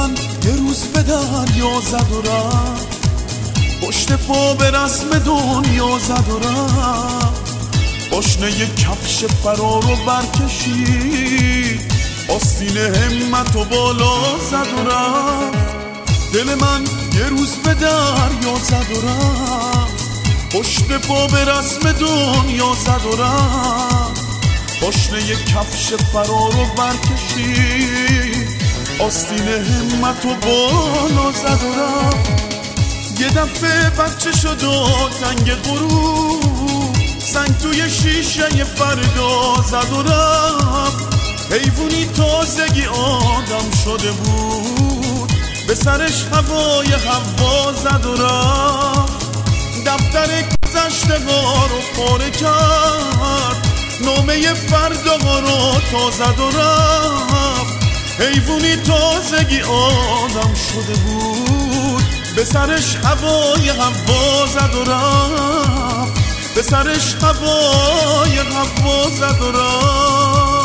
من یه روز به دریا زد و رفت، پشت پا به رسم دنیا زد و رفت. پاشنه یه کفش فرار رو برکشید، آستین همت و بالا زد و رفت. دل من یه روز به دریا زد و رفت، پشت پا به رسم دنیا زد و رفت. پاشنه یه کفش فرار رو برکشید، آستین همت و بالا زد و رفت. یه دفعه بچه شد و تنگ غروب، سنگ توی شیشه فردا زد و رفت. حیوونی تازگی آدم شده بود، به سرش هوای هوا زد و رفت. دفتر گذشته ها رو پاره کرد، نامه فردا ها رو تا زد و رفت. حیوونی تازگی آدم شده بود، به سرش هوای هوا زد و رفت. به سرش هوای هوا زد و رفت.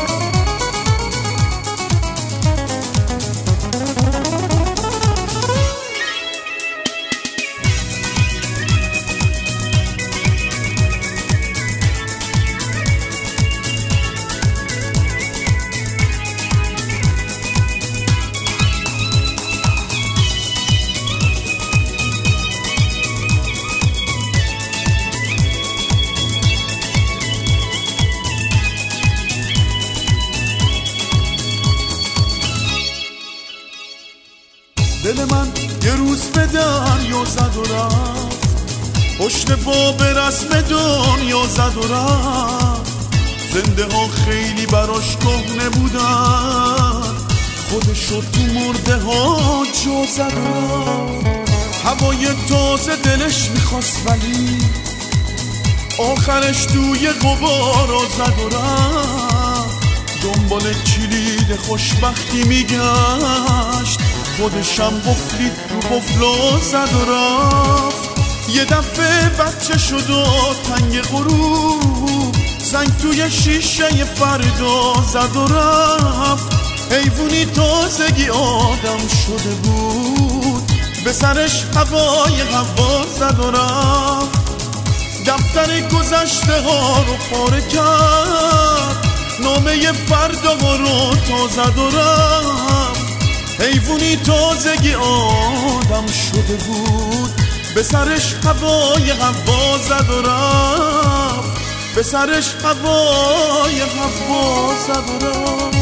دل من یه روز به دریا زد و رفت، پشت پا به رسم دنیا زد و رفت. زنده ها خیلی براش کهنه بودن، خودشو تو مرده ها جا زد و رفت. هوای تازه دلش میخواست ولی آخرش توی غبارا زد و رفت. دنبال کلید خوشبختی میگشت، خودشم قفلید رو قفلا زد و رفت. یه دفعه بچه شد و تنگ غروب، سنگ توی شیشه فردا زد و رفت. حیوونی تازگی آدم شده بود، به سرش هوای هوا زد و رفت. دفتر گذشته ها رو پاره کرد، نامه فردا ها رو تا زد و رفت. حیوونی تازگی آدم شده بود، به سرش هوای هوا زد و رفت. به سرش هوای هوا زد و رفت.